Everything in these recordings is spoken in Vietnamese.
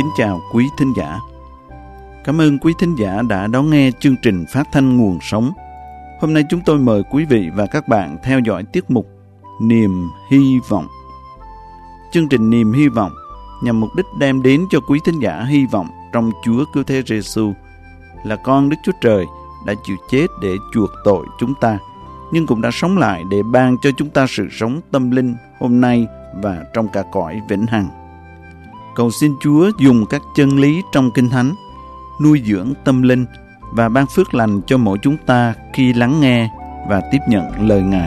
kính chào quý thính giả. Cảm ơn quý thính giả đã đón nghe chương trình phát thanh Nguồn Sống. Hôm nay chúng tôi mời quý vị và các bạn theo dõi tiết mục Niềm Hy Vọng. Chương trình Niềm Hy Vọng nhằm mục đích đem đến cho quý thính giả hy vọng trong Chúa Cứu Thế Giêsu là con Đức Chúa Trời đã chịu chết để chuộc tội chúng ta, nhưng cũng đã sống lại để ban cho chúng ta sự sống tâm linh hôm nay và trong cả cõi vĩnh hằng. Cầu xin Chúa dùng các chân lý trong Kinh Thánh nuôi dưỡng tâm linh và ban phước lành cho mỗi chúng ta khi lắng nghe và tiếp nhận lời Ngài.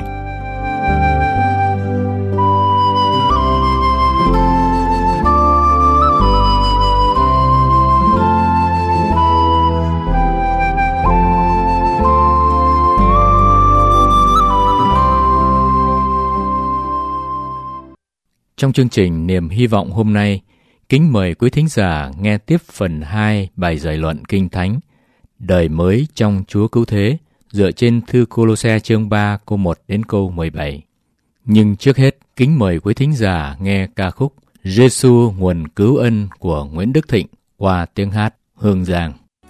Trong chương trình Niềm Hy Vọng hôm nay, kính mời quý thính giả nghe tiếp phần 2 bài giải luận Kinh Thánh Đời mới trong Chúa Cứu Thế dựa trên thư Cô-lô-se chương 3 câu 1 đến câu 17. Nhưng trước hết, kính mời quý thính giả nghe ca khúc Giêsu nguồn cứu ân của Nguyễn Đức Thịnh qua tiếng hát Hương Giang.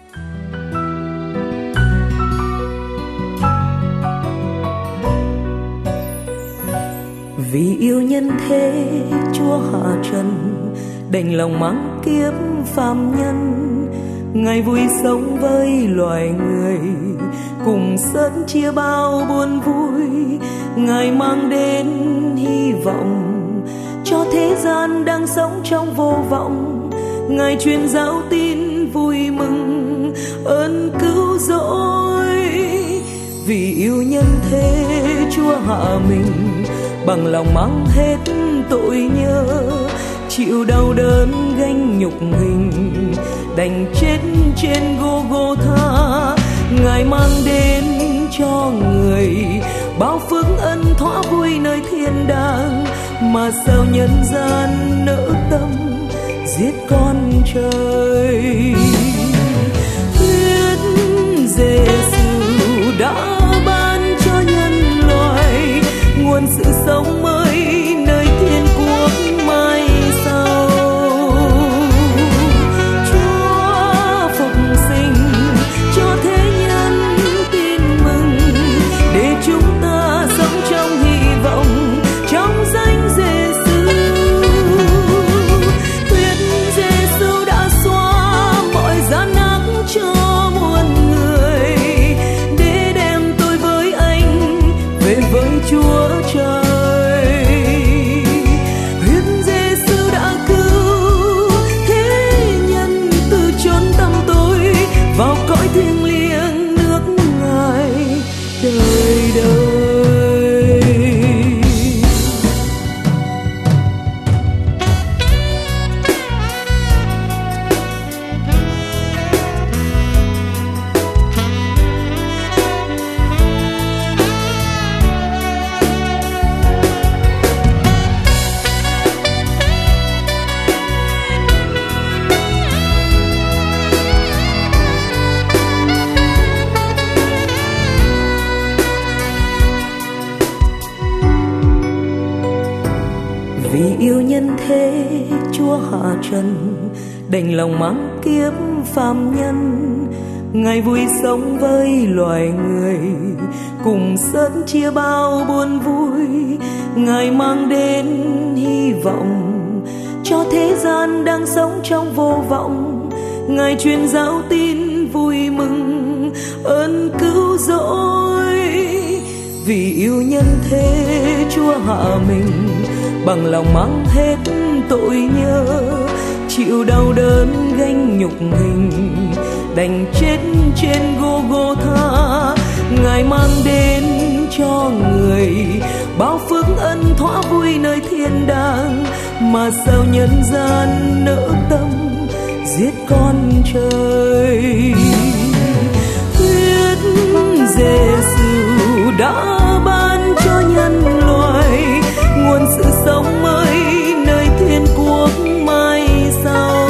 Vì yêu nhân thế Chúa hạ trần, đành lòng mang kiếp phàm nhân, Ngài vui sống với loài người, cùng sớt chia bao buồn vui. Ngài mang đến hy vọng cho thế gian đang sống trong vô vọng. Ngài truyền giáo tin vui mừng ơn cứu rỗi. Vì yêu nhân thế Chúa hạ mình, bằng lòng mang hết tội nhớ, chịu đau đớn gánh nhục hình, đành chết trên Gô-gô-tha. Ngài mang đến cho người bao phước ân thỏa vui nơi thiên đàng, mà sao nhân gian nỡ tâm giết con trời. Huyết Giêsu đã ban cho nhân loại nguồn sự sống mới nơi thiên quốc mai sau. Chúa phục sinh cho thế nhân tin mừng, để chúng ta sống trong hy vọng trong danh Giêsu. Huyết Giêsu đã xóa mọi gian ác cho muôn người, để đem tôi với anh về với Chúa trời. Huyết Giêsu đã cứu thế nhân từ chốn tăm tối, vào cõi thiêng liêng nước Ngài đời đời. Vì yêu nhân thế Chúa hạ trần, đành lòng mang kiếp phàm nhân. Ngài vui sống với loài người, cùng sớt chia bao buồn vui. Ngài mang đến hy vọng cho thế gian đang sống trong vô vọng. Ngài truyền giáo tin vui mừng ơn cứu rỗi. Vì yêu nhân thế Chúa hạ mình, bằng lòng mang hết tội nhớ, chịu đau đớn gánh nhục hình, đành chết trên Gô-gô-tha. Ngài mang đến cho người bao phước ân thỏa vui nơi thiên đàng, mà sao nhân gian nỡ tâm giết con trời. Huyết Giêsu đã ban cho nhân loại nguồn sự sống mới nơi thiên quốc mai sau.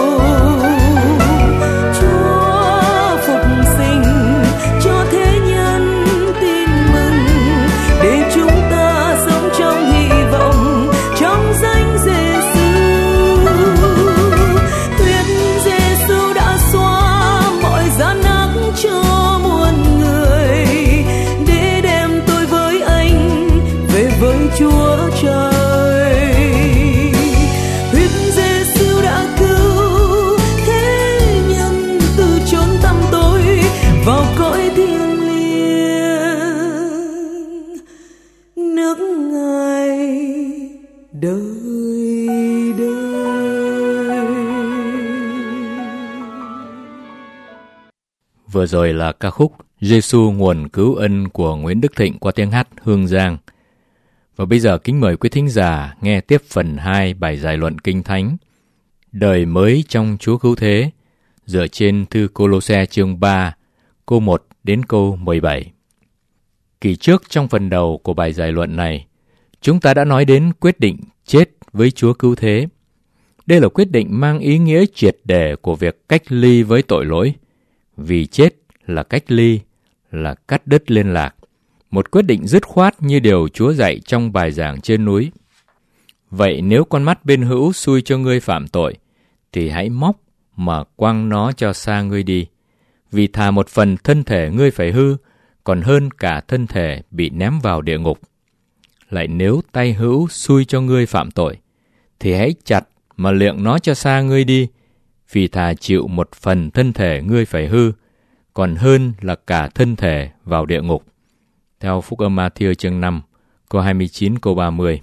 Chúa phục sinh cho thế nhân tin mừng, để chúng ta sống trong hy vọng trong danh Giêsu. nước Ngài đời đời. Vừa rồi là ca khúc Giêsu nguồn cứu ân của Nguyễn Đức Thịnh qua tiếng hát Hương Giang. Và bây giờ kính mời quý thính giả nghe tiếp phần 2 bài giải luận Kinh Thánh Đời mới trong Chúa Cứu Thế, dựa trên thư Cô-lô-se chương 3, câu 1 đến câu 17. Kỳ trước trong phần đầu của bài giải luận này, chúng ta đã nói đến quyết định chết với Chúa Cứu Thế. Đây là quyết định mang ý nghĩa triệt để của việc cách ly với tội lỗi. Vì chết là cách ly, là cắt đứt liên lạc. Một quyết định dứt khoát như điều Chúa dạy trong bài giảng trên núi. Vậy nếu con mắt bên hữu xui cho ngươi phạm tội, thì hãy móc mà quăng nó cho xa ngươi đi. Vì thà một phần thân thể ngươi phải hư, còn hơn cả thân thể bị ném vào địa ngục. Lại nếu tay hữu xui cho ngươi phạm tội, thì hãy chặt mà liệng nó cho xa ngươi đi. Vì thà chịu một phần thân thể ngươi phải hư, còn hơn là cả thân thể vào địa ngục. Theo Phúc âm Ma-thi-ơ chương 5, câu 29, câu 30.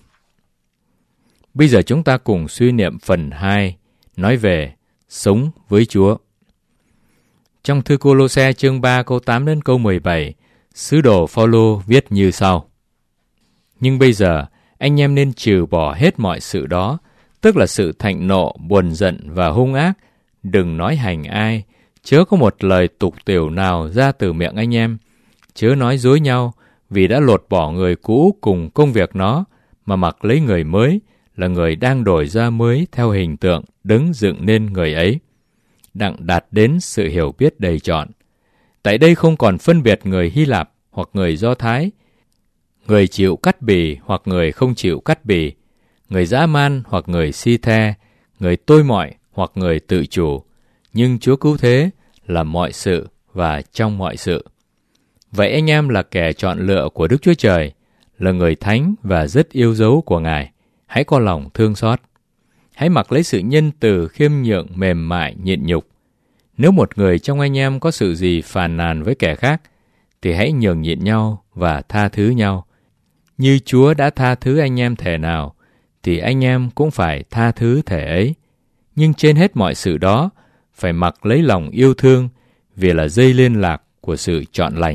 Bây giờ chúng ta cùng suy niệm phần 2, nói về sống với Chúa. Trong thư Cô-lô-se chương 3, câu 8 đến câu 17, sứ đồ Phao-lô viết như sau. Nhưng bây giờ, anh em nên trừ bỏ hết mọi sự đó, tức là sự thạnh nộ, buồn giận và hung ác. Đừng nói hành ai, chớ có một lời tục tĩu nào ra từ miệng anh em. Chớ nói dối nhau, vì đã lột bỏ người cũ cùng công việc nó, mà mặc lấy người mới, là người đang đổi ra mới theo hình tượng đấng dựng nên người ấy, đặng đạt đến sự hiểu biết đầy trọn. Tại đây không còn phân biệt người Hy Lạp hoặc người Do Thái, người chịu cắt bì hoặc người không chịu cắt bì, người dã man hoặc người si the, người tôi mọi hoặc người tự chủ. Nhưng Chúa Cứu Thế là mọi sự và trong mọi sự. Vậy anh em là kẻ chọn lựa của Đức Chúa Trời, là người thánh và rất yêu dấu của Ngài. Hãy có lòng thương xót. Hãy mặc lấy sự nhân từ, khiêm nhượng, mềm mại, nhịn nhục. Nếu một người trong anh em có sự gì phàn nàn với kẻ khác, thì hãy nhường nhịn nhau và tha thứ nhau. Như Chúa đã tha thứ anh em thể nào, thì anh em cũng phải tha thứ thể ấy. Nhưng trên hết mọi sự đó, phải mặc lấy lòng yêu thương, vì là dây liên lạc của sự chọn lành.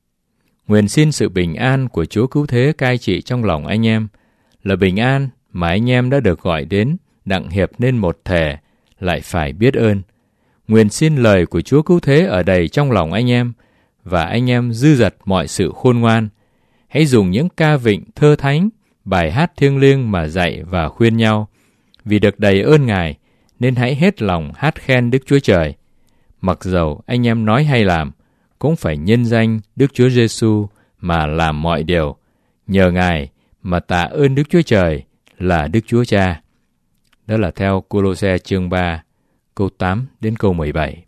Nguyện xin sự bình an của Chúa Cứu Thế cai trị trong lòng anh em, là bình an mà anh em đã được gọi đến, đặng hiệp nên một thể, lại phải biết ơn. Nguyện xin lời của Chúa Cứu Thế ở đầy trong lòng anh em, và anh em dư dật mọi sự khôn ngoan. Hãy dùng những ca vịnh thơ thánh, bài hát thiêng liêng mà dạy và khuyên nhau. Vì được đầy ơn Ngài, nên hãy hết lòng hát khen Đức Chúa Trời. Mặc dầu anh em nói hay làm, cũng phải nhân danh Đức Chúa Giêsu mà làm mọi điều. Nhờ Ngài mà tạ ơn Đức Chúa Trời là Đức Chúa Cha. Đó là theo Cô-lô-se chương 3, câu 8 đến câu 17.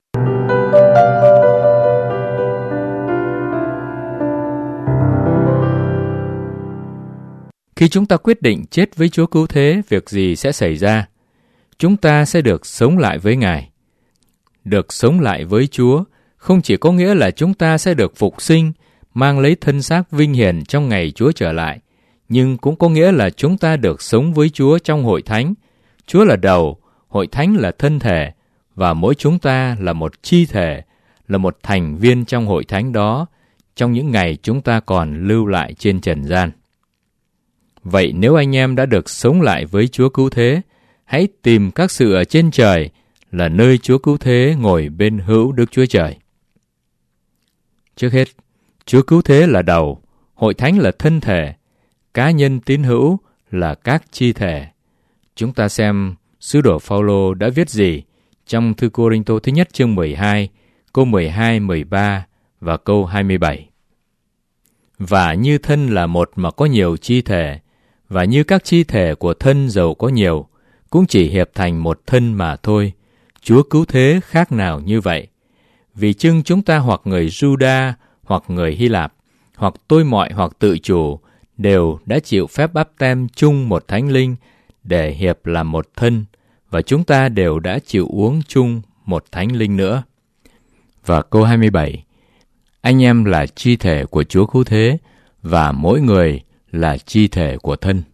Khi chúng ta quyết định chết với Chúa Cứu Thế, việc gì sẽ xảy ra? Chúng ta sẽ được sống lại với Ngài. Được sống lại với Chúa không chỉ có nghĩa là chúng ta sẽ được phục sinh, mang lấy thân xác vinh hiển trong ngày Chúa trở lại, nhưng cũng có nghĩa là chúng ta được sống với Chúa trong hội thánh. Chúa là đầu, hội thánh là thân thể, và mỗi chúng ta là một chi thể, là một thành viên trong hội thánh đó, trong những ngày chúng ta còn lưu lại trên trần gian. Vậy nếu anh em đã được sống lại với Chúa Cứu Thế, hãy tìm các sự ở trên trời, là nơi Chúa Cứu Thế ngồi bên hữu Đức Chúa Trời. Trước hết, Chúa Cứu Thế là đầu, hội thánh là thân thể, cá nhân tín hữu là các chi thể. Chúng ta xem sứ đồ Phao-lô đã viết gì trong thư Cô-rinh-tô thứ nhất chương 12, câu 12, 13 và câu 27. Và như thân là một mà có nhiều chi thể, và như các chi thể của thân dầu có nhiều, cũng chỉ hiệp thành một thân mà thôi. Chúa Cứu Thế khác nào như vậy? Vì chưng chúng ta hoặc người Juda, hoặc người Hy Lạp, hoặc tôi mọi hoặc tự chủ, đều đã chịu phép báp têm chung một thánh linh để hiệp làm một thân, và chúng ta đều đã chịu uống chung một thánh linh nữa. Và câu 27, anh em là chi thể của Chúa Cứu Thế, và mỗi người là chi thể của thân.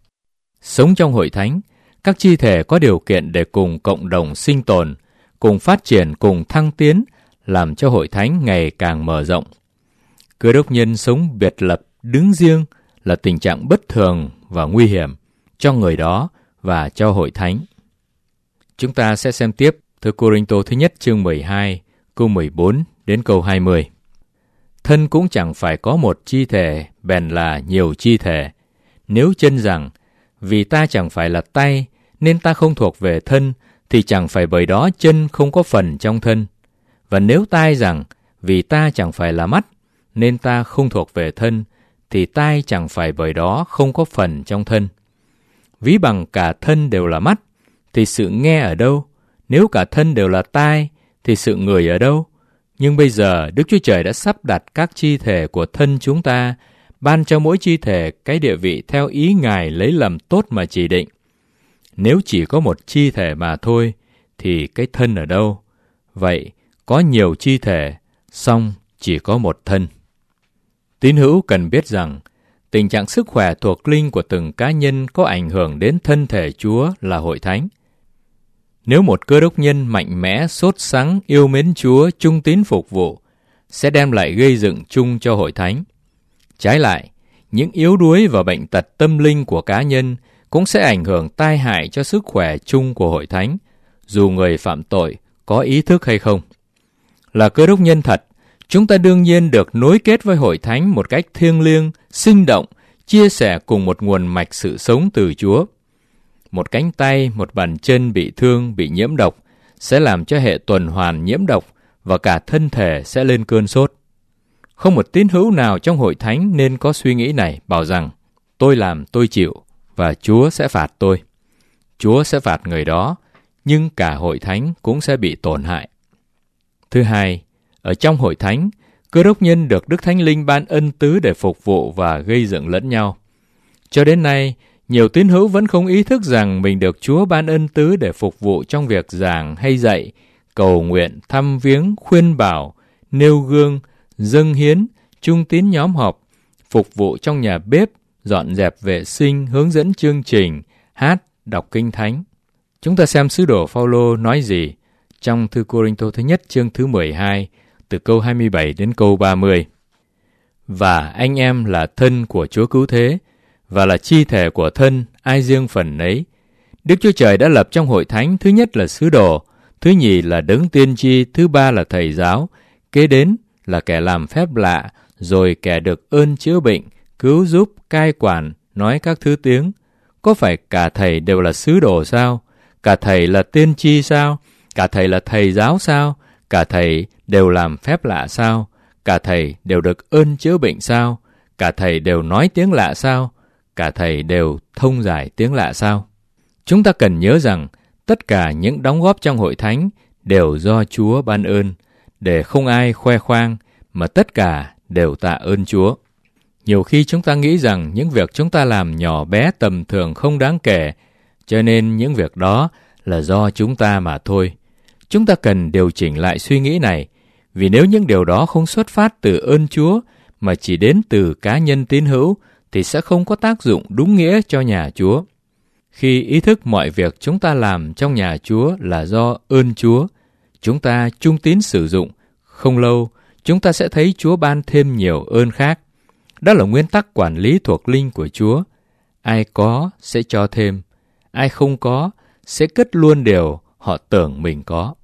Sống trong hội thánh, các chi thể có điều kiện để cùng cộng đồng sinh tồn, cùng phát triển, cùng thăng tiến, làm cho hội thánh ngày càng mở rộng. Cơ đốc nhân sống biệt lập, đứng riêng là tình trạng bất thường và nguy hiểm cho người đó và cho hội thánh. Chúng ta sẽ xem tiếp Thư Cô-rinh-tô thứ nhất chương 12, câu 14 đến câu 20. Thân cũng chẳng phải có một chi thể, bèn là nhiều chi thể. Nếu chân rằng, vì ta chẳng phải là tay, nên ta không thuộc về thân, thì chẳng phải bởi đó chân không có phần trong thân. Và nếu tai rằng, vì ta chẳng phải là mắt, nên ta không thuộc về thân, thì tai chẳng phải bởi đó không có phần trong thân. Ví bằng cả thân đều là mắt, thì sự nghe ở đâu? Nếu cả thân đều là tai, thì sự ngửi ở đâu? Nhưng bây giờ Đức Chúa Trời đã sắp đặt các chi thể của thân chúng ta, ban cho mỗi chi thể cái địa vị theo ý Ngài lấy làm tốt mà chỉ định. Nếu chỉ có một chi thể mà thôi, thì cái thân ở đâu? Vậy, có nhiều chi thể, song chỉ có một thân. Tín hữu cần biết rằng, tình trạng sức khỏe thuộc linh của từng cá nhân có ảnh hưởng đến thân thể Chúa là hội thánh. Nếu một cơ đốc nhân mạnh mẽ, sốt sắng, yêu mến Chúa, trung tín phục vụ, sẽ đem lại gây dựng chung cho hội thánh. Trái lại, những yếu đuối và bệnh tật tâm linh của cá nhân cũng sẽ ảnh hưởng tai hại cho sức khỏe chung của hội thánh, dù người phạm tội có ý thức hay không. Là cơ đốc nhân thật, chúng ta đương nhiên được nối kết với hội thánh một cách thiêng liêng, sinh động, chia sẻ cùng một nguồn mạch sự sống từ Chúa. Một cánh tay, một bàn chân bị thương, bị nhiễm độc sẽ làm cho hệ tuần hoàn nhiễm độc và cả thân thể sẽ lên cơn sốt. Không một tín hữu nào trong hội thánh nên có suy nghĩ này, bảo rằng tôi làm tôi chịu và Chúa sẽ phạt tôi. Chúa sẽ phạt người đó, nhưng cả hội thánh cũng sẽ bị tổn hại. Thứ hai, ở trong hội thánh, cơ đốc nhân được Đức Thánh Linh ban ân tứ để phục vụ và gây dựng lẫn nhau. Cho đến nay, nhiều tín hữu vẫn không ý thức rằng mình được Chúa ban ân tứ để phục vụ trong việc giảng hay dạy, cầu nguyện, thăm viếng, khuyên bảo, nêu gương, dâng hiến, trung tín nhóm họp, phục vụ trong nhà bếp, dọn dẹp vệ sinh, hướng dẫn chương trình, hát, đọc kinh thánh. Chúng ta xem sứ đồ Phao-lô nói gì trong Thư Cô-rinh-tô thứ nhất chương thứ 12, từ câu 27 đến câu 30. Và anh em là thân của Chúa cứu thế, và là chi thể của thân, ai riêng phần nấy. Đức Chúa Trời đã lập trong hội thánh thứ nhất là sứ đồ, thứ nhì là đấng tiên tri, thứ ba là thầy giáo, kế đến là kẻ làm phép lạ, rồi kẻ được ơn chữa bệnh, cứu giúp, cai quản, nói các thứ tiếng. Có phải cả thầy đều là sứ đồ sao? Cả thầy là tiên tri sao? Cả thầy là thầy giáo sao? Cả thầy đều làm phép lạ sao? Cả thầy đều được ơn chữa bệnh sao? Cả thầy đều nói tiếng lạ sao? Cả thầy đều thông giải tiếng lạ sao? Chúng ta cần nhớ rằng tất cả những đóng góp trong hội thánh đều do Chúa ban ơn, để không ai khoe khoang, mà tất cả đều tạ ơn Chúa. Nhiều khi chúng ta nghĩ rằng những việc chúng ta làm nhỏ bé tầm thường không đáng kể, cho nên những việc đó là do chúng ta mà thôi. Chúng ta cần điều chỉnh lại suy nghĩ này, vì nếu những điều đó không xuất phát từ ơn Chúa, mà chỉ đến từ cá nhân tín hữu, thì sẽ không có tác dụng đúng nghĩa cho nhà Chúa. Khi ý thức mọi việc chúng ta làm trong nhà Chúa là do ơn Chúa, chúng ta trung tín sử dụng, không lâu, chúng ta sẽ thấy Chúa ban thêm nhiều ơn khác. Đó là nguyên tắc quản lý thuộc linh của Chúa. Ai có sẽ cho thêm, ai không có sẽ cất luôn điều họ tưởng mình có.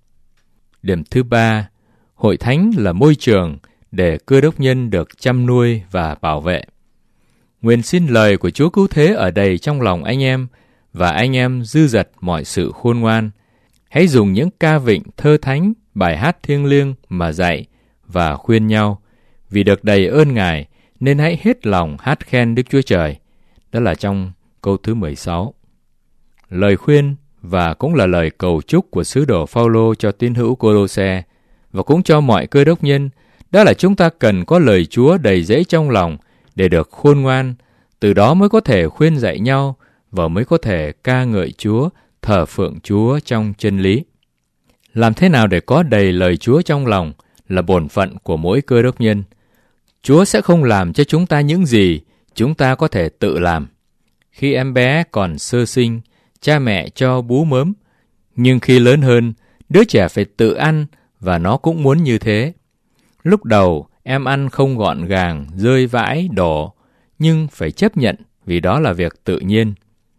Điểm thứ ba, hội thánh là môi trường để cơ đốc nhân được chăm nuôi và bảo vệ. Nguyện xin lời của Chúa cứu thế ở đầy trong lòng anh em, và anh em dư dật mọi sự khôn ngoan. Hãy dùng những ca vịnh, thơ thánh, bài hát thiêng liêng mà dạy và khuyên nhau. Vì được đầy ơn Ngài, nên hãy hết lòng hát khen Đức Chúa Trời. Đó là trong câu thứ 16. Lời khuyên và cũng là lời cầu chúc của sứ đồ Phao-lô cho tín hữu Cô-lô-se và cũng cho mọi cơ đốc nhân, đó là chúng ta cần có lời Chúa đầy dẫy trong lòng để được khôn ngoan, từ đó mới có thể khuyên dạy nhau và mới có thể ca ngợi Chúa, thờ phượng Chúa trong chân lý. Làm thế nào để có đầy lời Chúa trong lòng là bổn phận của mỗi cơ đốc nhân. Chúa sẽ không làm cho chúng ta những gì chúng ta có thể tự làm. Khi em bé còn sơ sinh, cha mẹ cho bú mớm, nhưng khi lớn hơn, đứa trẻ phải tự ăn và nó cũng muốn như thế. Lúc đầu, em ăn không gọn gàng, rơi vãi, đổ, nhưng phải chấp nhận vì đó là việc tự nhiên.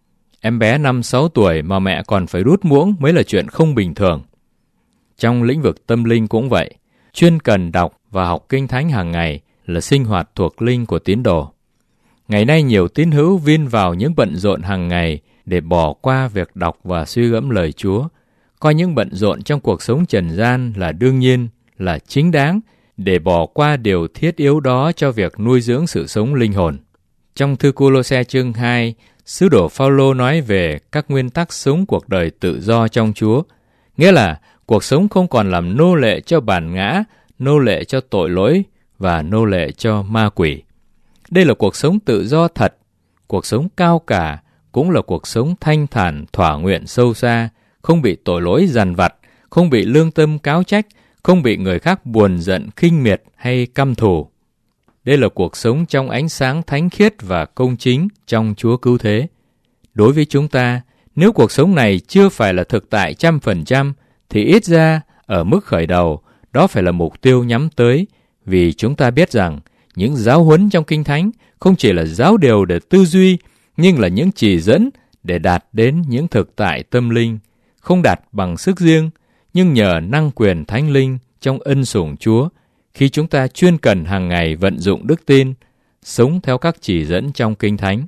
Em bé 5-6 tuổi mà mẹ còn phải đút muỗng mới là chuyện không bình thường. Trong lĩnh vực tâm linh cũng vậy, chuyên cần đọc và học kinh thánh hàng ngày là sinh hoạt thuộc linh của tín đồ. Ngày nay nhiều tín hữu vin vào những bận rộn hàng ngày để bỏ qua việc đọc và suy gẫm lời Chúa, coi những bận rộn trong cuộc sống trần gian là đương nhiên, là chính đáng, để bỏ qua điều thiết yếu đó cho việc nuôi dưỡng sự sống linh hồn. Trong thư Cô-lô-se chương 2, sứ đồ Phao-lô nói về các nguyên tắc sống cuộc đời tự do trong Chúa, nghĩa là cuộc sống không còn làm nô lệ cho bản ngã, nô lệ cho tội lỗi và nô lệ cho ma quỷ. Đây là cuộc sống tự do thật, cuộc sống cao cả, cũng là cuộc sống thanh thản, thỏa nguyện sâu xa, không bị tội lỗi dằn vặt, không bị lương tâm cáo trách, không bị người khác buồn giận, khinh miệt hay căm thù. Đây là cuộc sống trong ánh sáng thánh khiết và công chính trong Chúa Cứu Thế. Đối với chúng ta, nếu cuộc sống này chưa phải là thực tại 100%, thì ít ra, ở mức khởi đầu, đó phải là mục tiêu nhắm tới, vì chúng ta biết rằng những giáo huấn trong Kinh Thánh không chỉ là giáo điều để tư duy, nhưng là những chỉ dẫn để đạt đến những thực tại tâm linh, không đạt bằng sức riêng, nhưng nhờ năng quyền Thánh Linh trong ân sủng Chúa, khi chúng ta chuyên cần hàng ngày vận dụng đức tin, sống theo các chỉ dẫn trong Kinh Thánh.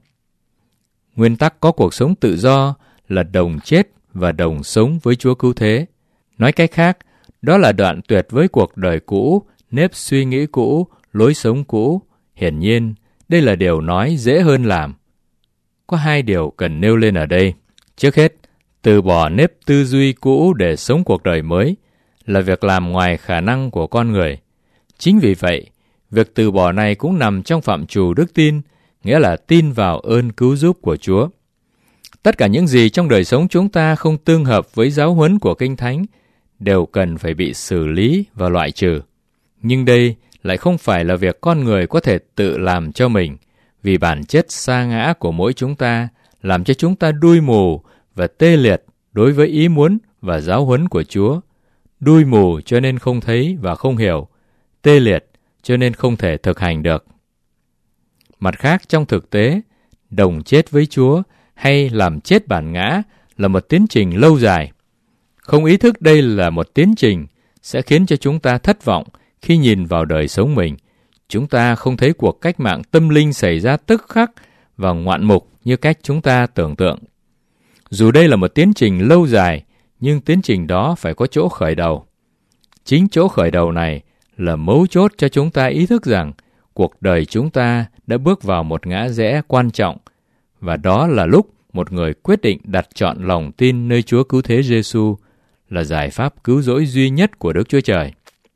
Nguyên tắc có cuộc sống tự do là đồng chết và đồng sống với Chúa Cứu Thế. Nói cách khác, đó là đoạn tuyệt với cuộc đời cũ, nếp suy nghĩ cũ, lối sống cũ. Hiển nhiên, đây là điều nói dễ hơn làm. Có 2 điều cần nêu lên ở đây. Trước hết, từ bỏ nếp tư duy cũ để sống cuộc đời mới là việc làm ngoài khả năng của con người. Chính vì vậy, việc từ bỏ này cũng nằm trong phạm trù đức tin, nghĩa là tin vào ơn cứu giúp của Chúa. Tất cả những gì trong đời sống chúng ta không tương hợp với giáo huấn của Kinh Thánh đều cần phải bị xử lý và loại trừ. Nhưng đây lại không phải là việc con người có thể tự làm cho mình, vì bản chất sa ngã của mỗi chúng ta làm cho chúng ta đuôi mù và tê liệt đối với ý muốn và giáo huấn của Chúa. Đuôi mù cho nên không thấy và không hiểu, tê liệt cho nên không thể thực hành được. Mặt khác, trong thực tế, đồng chết với Chúa hay làm chết bản ngã là một tiến trình lâu dài. Không ý thức đây là một tiến trình sẽ khiến cho chúng ta thất vọng khi nhìn vào đời sống mình. Chúng ta không thấy cuộc cách mạng tâm linh xảy ra tức khắc và ngoạn mục như cách chúng ta tưởng tượng. Dù đây là một tiến trình lâu dài, nhưng tiến trình đó phải có chỗ khởi đầu. Chính chỗ khởi đầu này là mấu chốt cho chúng ta ý thức rằng cuộc đời chúng ta đã bước vào một ngã rẽ quan trọng, và đó là lúc một người quyết định đặt trọn lòng tin nơi Chúa Cứu Thế Giêsu là giải pháp cứu rỗi duy nhất của Đức Chúa Trời.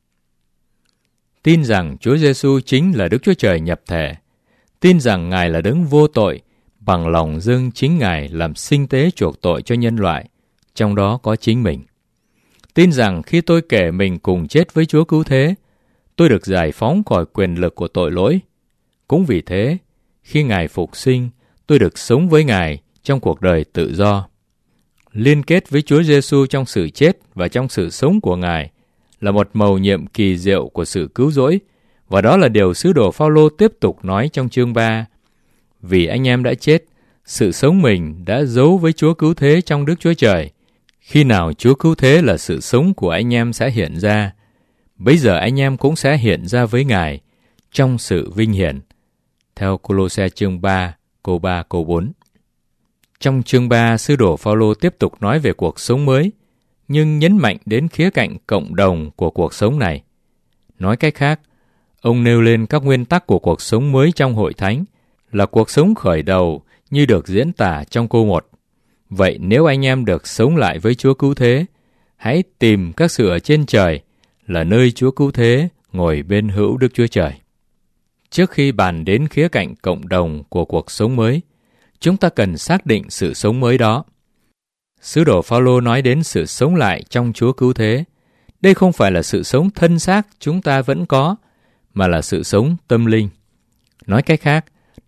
Tin rằng Chúa Giêsu chính là Đức Chúa Trời nhập thể, tin rằng Ngài là đấng vô tội, bằng lòng dâng chính Ngài làm sinh tế chuộc tội cho nhân loại, trong đó có chính mình. Tin rằng khi tôi kể mình cùng chết với Chúa Cứu Thế, tôi được giải phóng khỏi quyền lực của tội lỗi. Cũng vì thế, khi Ngài phục sinh, tôi được sống với Ngài trong cuộc đời tự do. Liên kết với Chúa Giêsu trong sự chết và trong sự sống của Ngài là một mầu nhiệm kỳ diệu của sự cứu rỗi, và đó là điều sứ đồ Phao-lô tiếp tục nói trong chương 3. Vì anh em đã chết, sự sống mình đã giấu với Chúa Cứu Thế trong Đức Chúa Trời. Khi nào Chúa Cứu Thế là sự sống của anh em sẽ hiện ra, bấy giờ anh em cũng sẽ hiện ra với Ngài trong sự vinh hiển. Theo Cô-lô-se chương 3, câu 3, câu 4. Trong chương 3, sứ đồ Phao-lô tiếp tục nói về cuộc sống mới, nhưng nhấn mạnh đến khía cạnh cộng đồng của cuộc sống này. Nói cách khác, ông nêu lên các nguyên tắc của cuộc sống mới trong hội thánh là cuộc sống khởi đầu như được diễn tả trong câu 1. Vậy nếu anh em được sống lại với Chúa Cứu Thế, hãy tìm các sự ở trên trời, là nơi Chúa Cứu Thế ngồi bên hữu Đức Chúa Trời. Trước khi bàn đến khía cạnh cộng đồng của cuộc sống mới, chúng ta cần xác định sự sống mới đó. Sứ đồ Phao-lô nói đến sự sống lại trong Chúa Cứu Thế. Đây không phải là sự sống thân xác chúng ta vẫn có, mà là sự sống tâm linh. Nói cách khác,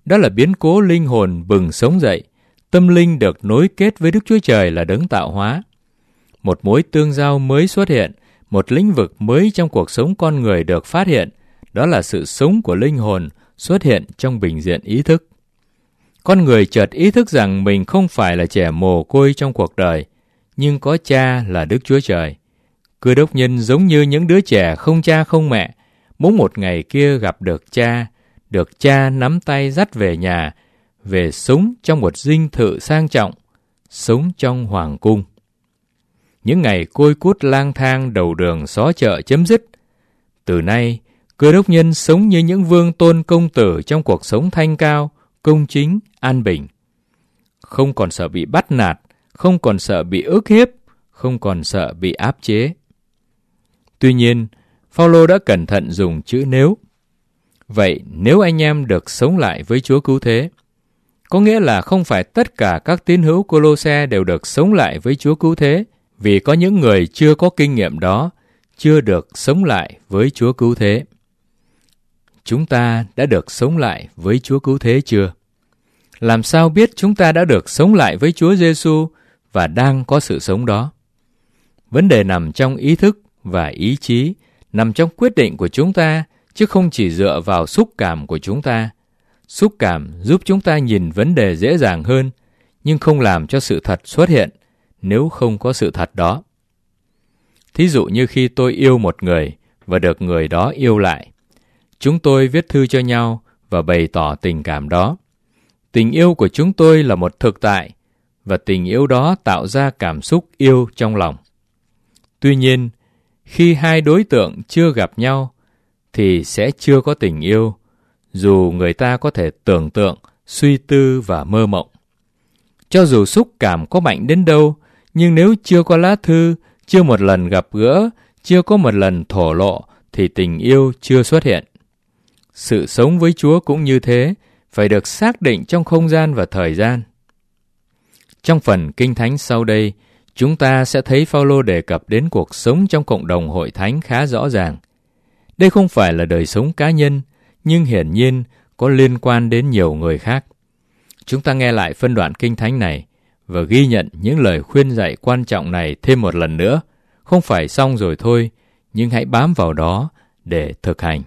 Đó là biến cố linh hồn bừng sống dậy, tâm linh được nối kết với Đức Chúa Trời là đấng tạo hóa. Một mối tương giao mới xuất hiện, một lĩnh vực mới trong cuộc sống con người được phát hiện, đó là sự sống của linh hồn xuất hiện trong bình diện ý thức. Con người chợt ý thức rằng mình không phải là trẻ mồ côi trong cuộc đời, nhưng có cha là Đức Chúa Trời. Cơ đốc nhân giống như những đứa trẻ không cha không mẹ, bỗng một ngày kia gặp được cha nắm tay dắt về nhà, về sống trong một dinh thự sang trọng, sống trong hoàng cung. Những ngày côi cút lang thang đầu đường xó chợ chấm dứt. Từ nay, cơ đốc nhân sống như những vương tôn công tử trong cuộc sống thanh cao, công chính, an bình. Không còn sợ bị bắt nạt, không còn sợ bị ức hiếp, không còn sợ bị áp chế. Tuy nhiên, Phao-lô đã cẩn thận dùng chữ nếu. Vậy nếu anh em được sống lại với Chúa Cứu Thế, có nghĩa là không phải tất cả các tín hữu Cô-lô-se đều được sống lại với Chúa Cứu Thế, vì có những người chưa có kinh nghiệm đó, chưa được sống lại với Chúa Cứu Thế. Chúng ta đã được sống lại với Chúa Cứu Thế chưa? Làm sao biết chúng ta đã được sống lại với Chúa Giêsu và đang có sự sống đó? Vấn đề nằm trong ý thức và ý chí, nằm trong quyết định của chúng ta, chứ không chỉ dựa vào xúc cảm của chúng ta. Xúc cảm giúp chúng ta nhìn vấn đề dễ dàng hơn, nhưng không làm cho sự thật xuất hiện nếu không có sự thật đó. Thí dụ như khi tôi yêu một người và được người đó yêu lại, chúng tôi viết thư cho nhau và bày tỏ tình cảm đó. Tình yêu của chúng tôi là một thực tại, và tình yêu đó tạo ra cảm xúc yêu trong lòng. Tuy nhiên, khi hai đối tượng chưa gặp nhau, thì sẽ chưa có tình yêu, dù người ta có thể tưởng tượng, suy tư và mơ mộng. Cho dù xúc cảm có mạnh đến đâu, nhưng nếu chưa có lá thư, chưa một lần gặp gỡ, chưa có một lần thổ lộ, thì tình yêu chưa xuất hiện. Sự sống với Chúa cũng như thế, phải được xác định trong không gian và thời gian. Trong phần Kinh Thánh sau đây, chúng ta sẽ thấy Phao-lô đề cập đến cuộc sống trong cộng đồng hội thánh khá rõ ràng. Đây không phải là đời sống cá nhân, nhưng hiển nhiên có liên quan đến nhiều người khác. Chúng ta nghe lại phân đoạn Kinh Thánh này và ghi nhận những lời khuyên dạy quan trọng này thêm một lần nữa. Không phải xong rồi thôi, nhưng hãy bám vào đó để thực hành.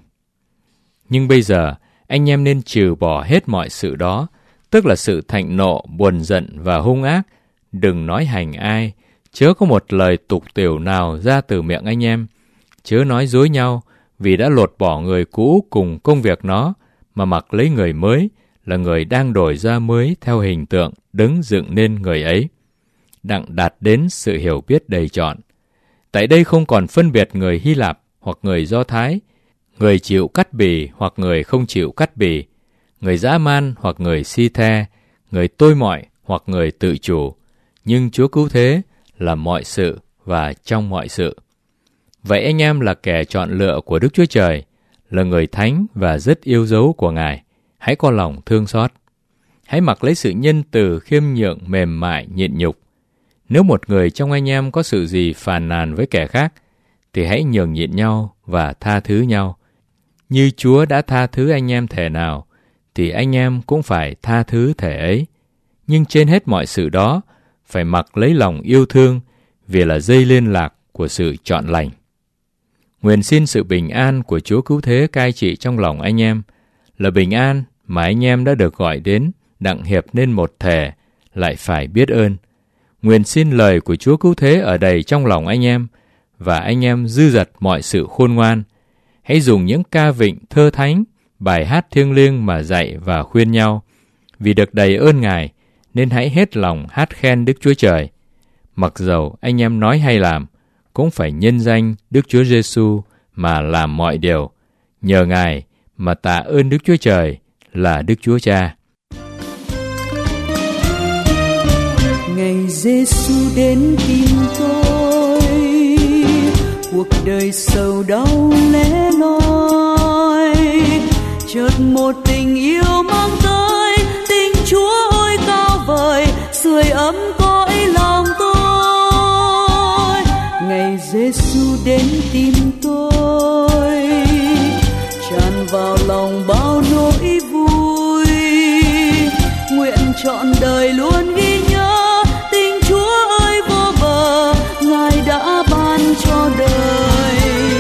Nhưng bây giờ, anh em nên trừ bỏ hết mọi sự đó, tức là sự thạnh nộ, buồn giận và hung ác. Đừng nói hành ai, chớ có một lời tục tĩu nào ra từ miệng anh em. Chớ nói dối nhau, vì đã lột bỏ người cũ cùng công việc nó, mà mặc lấy người mới, là người đang đổi ra mới theo hình tượng đấng dựng nên người ấy, đặng đạt đến sự hiểu biết đầy trọn. Tại đây không còn phân biệt người Hy Lạp hoặc người Do Thái, người chịu cắt bì hoặc người không chịu cắt bì, người dã man hoặc người si the, người tôi mọi hoặc người tự chủ, nhưng Chúa Cứu Thế là mọi sự và trong mọi sự. Vậy anh em là kẻ chọn lựa của Đức Chúa Trời, là người thánh và rất yêu dấu của Ngài. Hãy có lòng thương xót. Hãy mặc lấy sự nhân từ, khiêm nhượng, mềm mại, nhịn nhục. Nếu một người trong anh em có sự gì phàn nàn với kẻ khác, thì hãy nhường nhịn nhau và tha thứ nhau. Như Chúa đã tha thứ anh em thể nào, thì anh em cũng phải tha thứ thể ấy. Nhưng trên hết mọi sự đó, phải mặc lấy lòng yêu thương, vì là dây liên lạc của sự trọn lành. Nguyện xin sự bình an của Chúa Cứu Thế cai trị trong lòng anh em, là bình an mà anh em đã được gọi đến, đặng hiệp nên một thể, lại phải biết ơn. Nguyện xin lời của Chúa Cứu Thế ở đầy trong lòng anh em, và anh em dư dật mọi sự khôn ngoan. Hãy dùng những ca vịnh thơ thánh, bài hát thiêng liêng mà dạy và khuyên nhau. Vì được đầy ơn Ngài, nên hãy hết lòng hát khen Đức Chúa Trời. Mặc dầu anh em nói hay làm, cũng phải nhân danh Đức Chúa Giêsu mà làm mọi điều. Nhờ Ngài mà tạ ơn Đức Chúa Trời là Đức Chúa Cha. Ngày Giêsu đến tìm tôi, cuộc đời sầu đau lẻ loi, chợt một tình yêu mang tới, tình Chúa ôi cao vời, sưởi ấm cõi lòng tôi. Ngày Giêsu đến tìm tôi, tràn vào lòng bao nỗi vui, trọn đời luôn ghi nhớ tình Chúa ơi vô bờ, Ngài đã ban cho đời.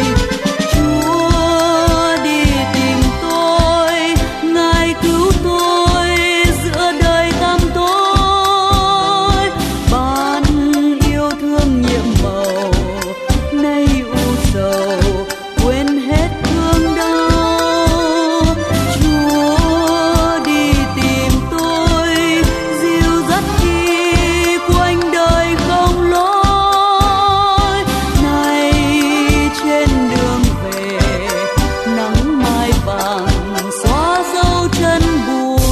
Chúa đi tìm tôi, Ngài cứu tôi giữa đời tăm tối, ban yêu thương nhiệm màu nay u sầu, quên hết thương đau. Chúa đi tìm tôi, dìu dắt khi quanh đời không lối. Này trên đường về, nắng mai vàng xóa dấu chân buồn.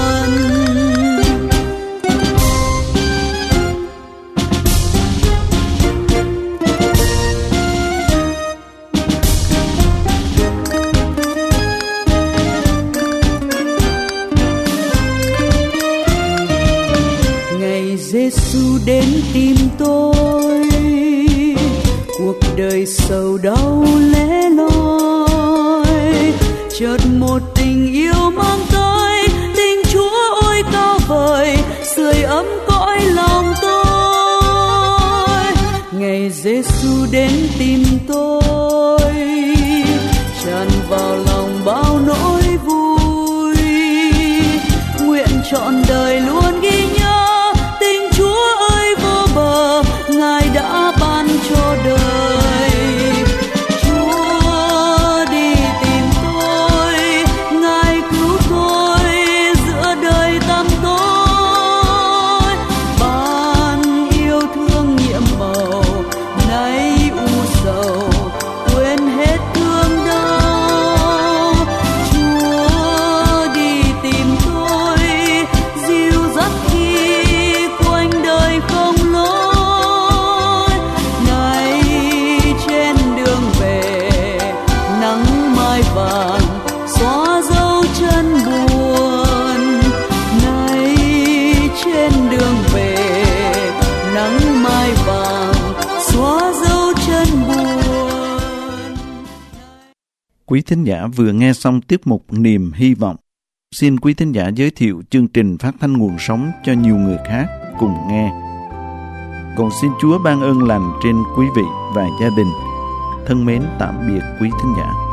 Ngày Giêsu đến tìm tôi, cuộc đời sầu đau lẻ loi, chợt một tình yêu mang tới, tình Chúa ôi cao vời, sưởi ấm cõi lòng tôi. Ngày Giêsu đến tìm tôi, tràn vào lòng bao nỗi vui, nguyện trọn đời luôn ghi nhớ tình Chúa ơi vô bờ, Ngài đã ban cho đời. Chúa đi tìm tôi, Ngài cứu tôi giữa đời tăm tối, ban yêu thương nhiệm màu nay u sầu, quên hết thương đau. Chúa đi tìm tôi, dìu dắt khi quanh đời không lối. Này trên đường về, nắng mai vàng xóa dấu chân buồn. Này trên đường về, nắng mai vàng xóa dấu chân buồn. Quý thính giả vừa nghe xong tiết mục Niềm Hy Vọng. Xin quý thính giả giới thiệu chương trình phát thanh nguồn sống cho nhiều người khác cùng nghe. Còn xin Chúa ban ơn lành trên quý vị và gia đình. Thân mến tạm biệt quý thính giả.